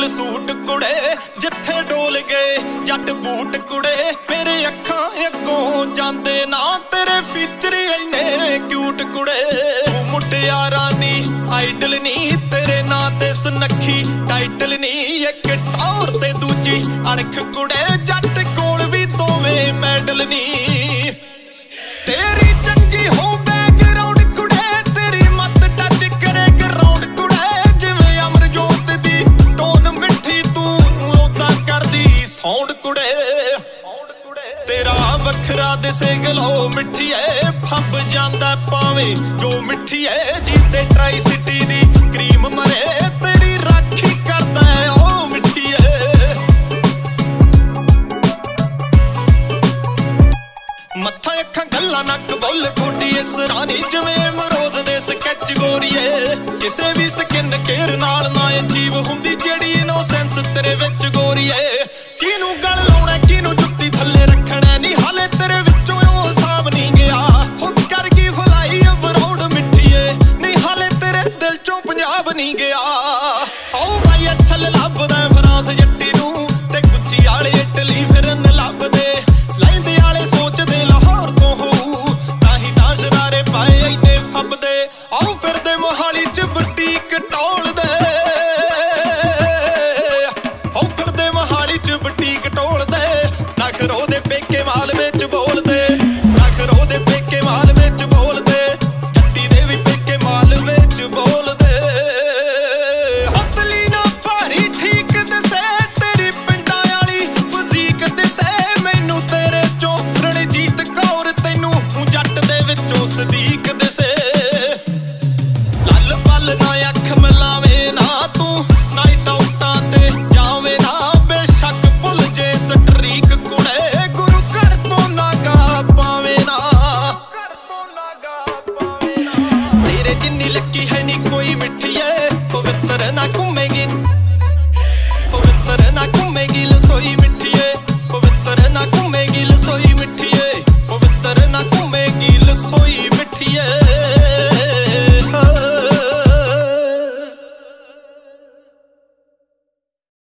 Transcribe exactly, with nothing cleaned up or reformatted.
full suit ਕੁੜੇ ਜਿੱਥੇ ਡੋਲ ਗਏ ਜੱਟ ਬੂਟ ਕੁੜੇ ਮੇਰੇ ਅੱਖਾਂ ਅੱਗੋਂ ਜਾਂਦੇ ਨਾ ਤੇਰੇ ਫੀਚਰ ਇੰਨੇ ਕਿਊਟ ਕੁੜੇ ਤੂੰ ਮੁਟਿਆਰਾਂ ਦੀ ਆਈਡਲ ਨੀ ਤੇਰੇ ਨਾਂ ਤੇ ਸੁਨੱਖੀ ਟਾਈਟਲ ਨੀ ਇੱਕ ਟੌਰ ਤੇ ਦੂਜੀ ਅਣਖ ਕੁੜੇ ਜੱਟ ਕੋਲ ਵੀ ਦੋਵੇਂ ਮੈਡਲ ਨੀ ਤੇਰੀ ਚੰਗੀ ਹੋ ਬੈਕਗ੍ਰਾਉਂਡ ਕੁੜੇ ਤੇਰੀ ਮੱਤ ਟੱਚ ਕਰੇ ਗਰਾਊਂਡ ਕੁੜੇ ਜਿਵੇਂ ਅਮਰਜੋਤ ਦੀ ਟੋਨ ਮਿੱਠੀ ਤੂੰ ਉਦਾਂ ਕਰਦੀ ਸਾਊਂਡ ਕੁੜੇ ਤੇਰਾ ਵੱਖਰਾ ਦਿਸੇ ਗਲੋ ਮਿੱਠੀਏ ਫੱਬ ਜਾਂਦਾ ਪਾਵੇਂ ਜੋ ਮਿੱਠੀਏ ਜੀਤੇ ਟਰਾਈ ਸਿਟੀ ਦੀ ਕਰੀਮ ਮਰੇ ਤੇਰੀ ਰਾਖੀ ਕਰਦਾ ਓ ਮਿੱਠੀਏ ਮੱਥਾ ਅੱਖਾਂ ਗੱਲਾਂ ਨੱਕ ਬੁੱਲ ਠੋਡੀ ਇਸ ਰਾਣੀ ਜਿਵੇਂ ਮਰੋਜ਼ ਦੇ ਸਕੈਚ ਗੋਰੀਏ ਕਿਸੇ ਵੀ ਸਕਿਨ ਕੇਅਰ ਨਾਲ ਨਾ ਅਚੀਵ ਹੁੰਦੀ ਜਿਹੜੀ ਇਨੋਸੈਂਸ ਤੇਰੇ ਵਿੱਚ ਗੋਰੀਏ ਕਿਹਨੂੰ ਗਲ ਲਾਉਣਾ ਕਿਹਨੂੰ ਜੁੱਤੀ ਥੱਲੇ ਰੱਖਣਾ ਨਹੀਂ ਹਾਲੇ ਤੇਰੇ ਵਿੱਚੋਂ ਉਹ ਹਿਸਾਬ ਨਹੀਂ ਗਿਆ ਹੋ ਕਰ ਗਈ ਫਲਾਈ ਅਬਰਾਊਂਡ ਮਿੱਠੀਏ ਨਹੀਂ ਹਾਲੇ ਤੇਰੇ ਦਿਲ ਚੋਂ ਪੰਜਾਬ ਨਹੀਂ ਗਿਆ ਹੋ ਬਾਈ ਅਸਲ ਲੱਭਦਾ ਫਰਾਂਸ ਜੱਟੀ ਨੂੰ ਤੇ ਗੁੱਚੀ ਵਾਲੇ ਇਟਲੀ ਫਿਰਨ ਲੱਭਦੇ ਲੈਂਦੇ ਵਾਲੇ ਸੋਚਦੇ ਲਾਹੌਰ ਤੋਂ ਹੋਊ ਤਾਂ ਹੀ ਤਾਂ ਸ਼ਰਾਰੇ ਪਾਏ ਇੰਨੇ ਫੱਬਦੇ ਆਓ ਫਿਰਦੇ ਮੋਹਾਲੀ ਚ ਬੁਟੀਕ ਟੋਲਦੇ ਆਓ ਫਿਰਦੇ ਮੋਹਾਲੀ ਚ ਬੁਟੀਕ ਟੋਲਦੇ ਨਖਰੋ ਦੇ ਪੇਕੇ ਮਾਲ ਵਿੱਚ ਬੋਲਦੇ ਨਖਰੋ ਦੇ ਪੇਕੇ ਮਾਲ ਵਿੱਚ ਬੋਲਦੇ ਜੱਟੀ ਦੇ ਵੀ ਪੇਕੇ ਮਾਲ ਵਿੱਚ ਬੋਲਦੇ ਹੱਥਲੀ ਨਾ ਭਾਰੀ ਠੀਕ ਦਿਸੇ ਤੇਰੀ ਪਿੰਡਾਂ ਵਾਲੀ ਫਜ਼ੀਕ ਦਿਸੇ ਮੈਨੂੰ ਤੇਰੇ ਚੋਂ ਰਣਜੀਤ ਕੌਰ ਤੈਨੂੰ ਜੱਟ ਦੇ ਵਿੱਚੋਂ ਸਦੀਕ ਦਿਸੇ ਲੱਲ ਪੱਲ ਨਾ ਅੱਖ ਮਿਲਾਵੇਂ ਨਾ ਤੂੰ ਨਾਈਟ ਆਊਟਾਂ ਤੇ ਜਾਵੇਂ ਨਾ ਬੇਸ਼ੱਕ ਭੁੱਲ ਜੇ ਸਟਰੀਕ ਕੁੜੇ ਗੁਰੂ ਘਰ ਤੋਂ ਨਾਗਾ ਪਾਵੇਂ ਨਾ ਤੇਰੇ ਜਿੰਨੀ ਲੱਕੀ ਹੈ ਨੀ ਕੋਈ ਮਿੱਠੀ